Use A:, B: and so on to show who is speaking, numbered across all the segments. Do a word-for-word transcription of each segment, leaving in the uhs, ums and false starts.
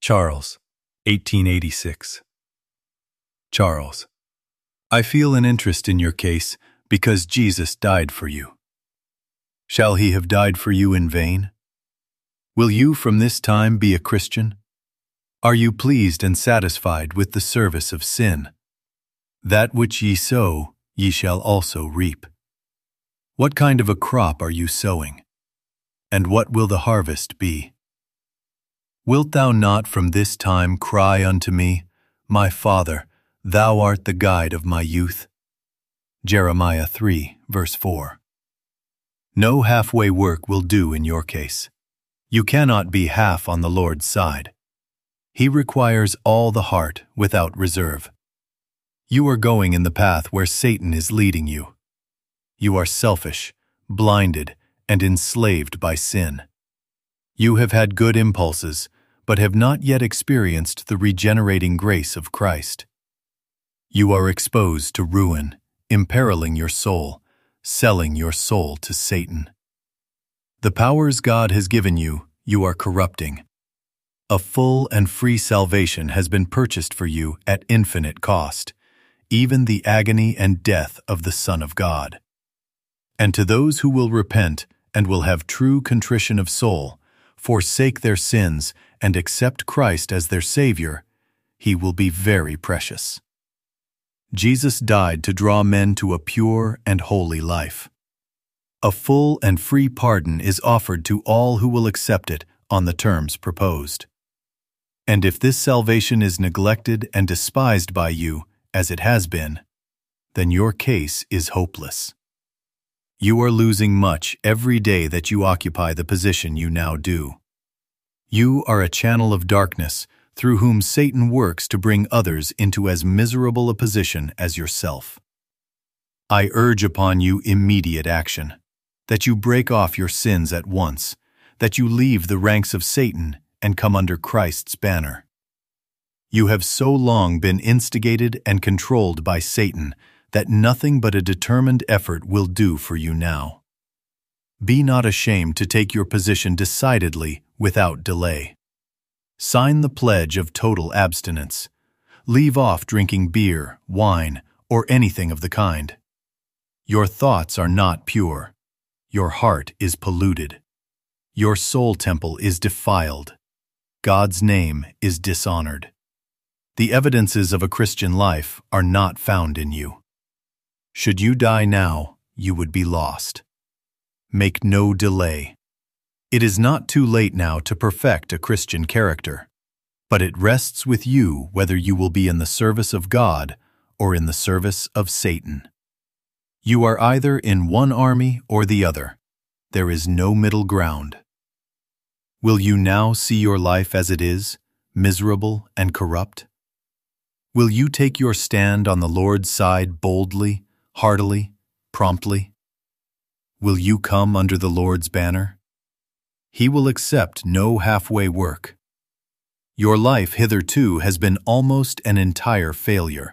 A: Charles, eighteen eighty-six. Charles, I feel an interest in your case because Jesus died for you. Shall he have died for you in vain? Will you from this time be a Christian? Are you pleased and satisfied with the service of sin? That which ye sow, ye shall also reap. What kind of a crop are you sowing? And what will the harvest be? Wilt thou not from this time cry unto me, My Father, thou art the guide of my youth? Jeremiah three, verse four. No halfway work will do in your case. You cannot be half on the Lord's side. He requires all the heart without reserve. You are going in the path where Satan is leading you. You are selfish, blinded, and enslaved by sin. You have had good impulses, but have not yet experienced the regenerating grace of Christ. You are exposed to ruin, imperiling your soul, selling your soul to Satan. The powers God has given you, you are corrupting. A full and free salvation has been purchased for you at infinite cost, even the agony and death of the Son of God. And to those who will repent and will have true contrition of soul, forsake their sins, and accept Christ as their Savior, he will be very precious. Jesus died to draw men to a pure and holy life. A full and free pardon is offered to all who will accept it on the terms proposed. And if this salvation is neglected and despised by you, as it has been, then your case is hopeless. You are losing much every day that you occupy the position you now do. You are a channel of darkness through whom Satan works to bring others into as miserable a position as yourself. I urge upon you immediate action, that you break off your sins at once, that you leave the ranks of Satan and come under Christ's banner. You have so long been instigated and controlled by Satan that nothing but a determined effort will do for you now. Be not ashamed to take your position decidedly without delay. Sign the pledge of total abstinence. Leave off drinking beer, wine, or anything of the kind. Your thoughts are not pure. Your heart is polluted. Your soul temple is defiled. God's name is dishonored. The evidences of a Christian life are not found in you. Should you die now, you would be lost. Make no delay. It is not too late now to perfect a Christian character, but it rests with you whether you will be in the service of God or in the service of Satan. You are either in one army or the other. There is no middle ground. Will you now see your life as it is, miserable and corrupt? Will you take your stand on the Lord's side boldly, heartily, promptly? Will you come under the Lord's banner? He will accept no halfway work. Your life hitherto has been almost an entire failure.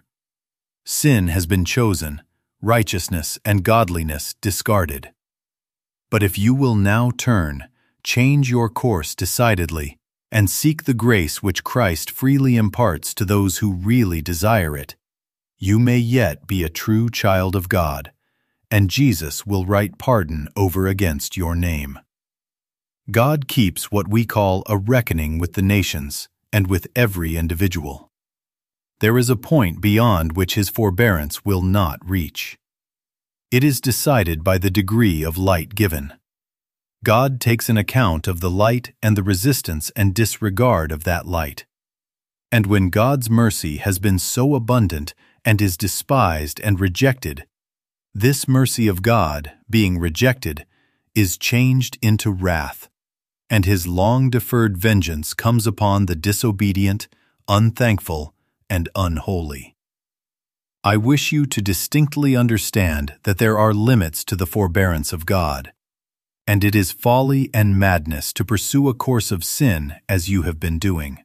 A: Sin has been chosen, righteousness and godliness discarded. But if you will now turn, change your course decidedly, and seek the grace which Christ freely imparts to those who really desire it, you may yet be a true child of God, and Jesus will write pardon over against your name. God keeps what we call a reckoning with the nations and with every individual. There is a point beyond which his forbearance will not reach. It is decided by the degree of light given. God takes an account of the light and the resistance and disregard of that light. And when God's mercy has been so abundant and is despised and rejected, this mercy of God, being rejected, is changed into wrath, and his long-deferred vengeance comes upon the disobedient, unthankful, and unholy. I wish you to distinctly understand that there are limits to the forbearance of God, and it is folly and madness to pursue a course of sin as you have been doing.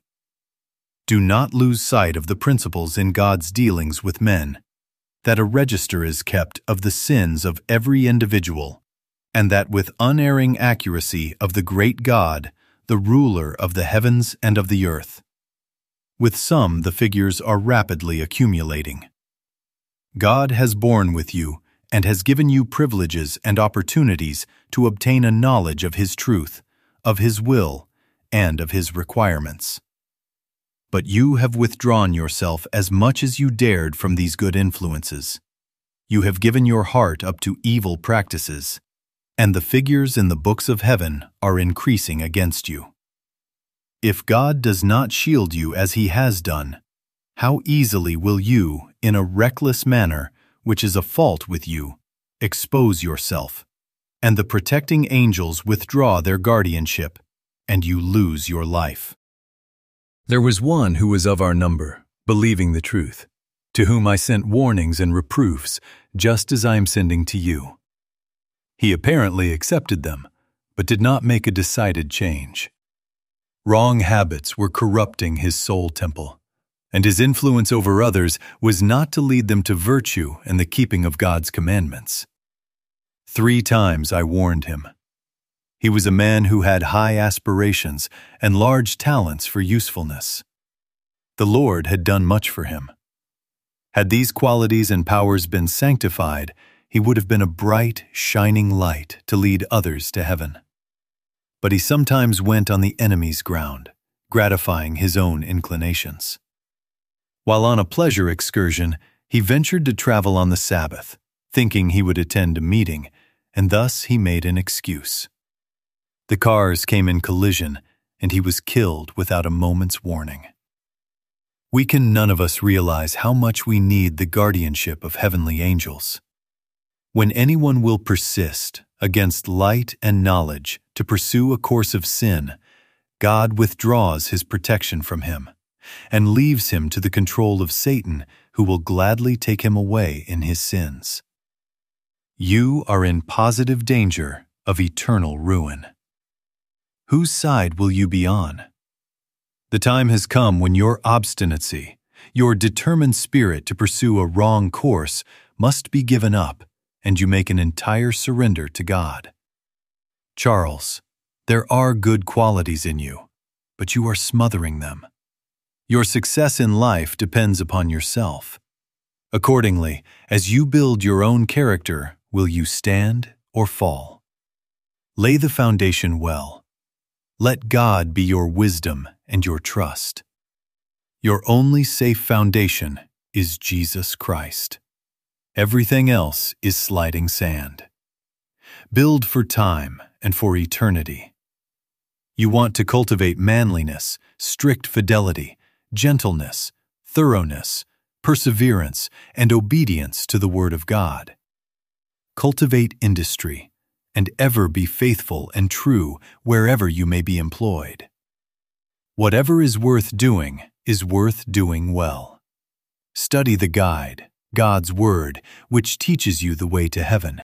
A: Do not lose sight of the principles in God's dealings with men, that a register is kept of the sins of every individual, and that with unerring accuracy of the great God, the ruler of the heavens and of the earth, With some, the figures are rapidly accumulating. God has borne with you and has given you privileges and opportunities to obtain a knowledge of His truth, of His will, and of His requirements. But you have withdrawn yourself as much as you dared from these good influences. You have given your heart up to evil practices, and the figures in the books of heaven are increasing against you. If God does not shield you as He has done, how easily will you, in a reckless manner, which is a fault with you, expose yourself, and the protecting angels withdraw their guardianship, and you lose your life. There was one who was of our number, believing the truth, to whom I sent warnings and reproofs, just as I am sending to you. He apparently accepted them, but did not make a decided change. Wrong habits were corrupting his soul temple, and his influence over others was not to lead them to virtue and the keeping of God's commandments. Three times I warned him. He was a man who had high aspirations and large talents for usefulness. The Lord had done much for him. Had these qualities and powers been sanctified, he would have been a bright, shining light to lead others to heaven. But he sometimes went on the enemy's ground, gratifying his own inclinations. While on a pleasure excursion, he ventured to travel on the Sabbath, thinking he would attend a meeting, and thus he made an excuse. The cars came in collision, and he was killed without a moment's warning. We can none of us realize how much we need the guardianship of heavenly angels. When anyone will persist against light and knowledge to pursue a course of sin, God withdraws His protection from him and leaves him to the control of Satan, who will gladly take him away in his sins. You are in positive danger of eternal ruin. Whose side will you be on? The time has come when your obstinacy, your determined spirit to pursue a wrong course, must be given up, and you make an entire surrender to God. Charles, there are good qualities in you, but you are smothering them. Your success in life depends upon yourself. Accordingly, as you build your own character, will you stand or fall? Lay the foundation well. Let God be your wisdom and your trust. Your only safe foundation is Jesus Christ. Everything else is sliding sand. Build for time and for eternity. You want to cultivate manliness, strict fidelity, gentleness, thoroughness, perseverance, and obedience to the Word of God. Cultivate industry, and ever be faithful and true wherever you may be employed. Whatever is worth doing is worth doing well. Study the guide, God's Word, which teaches you the way to heaven.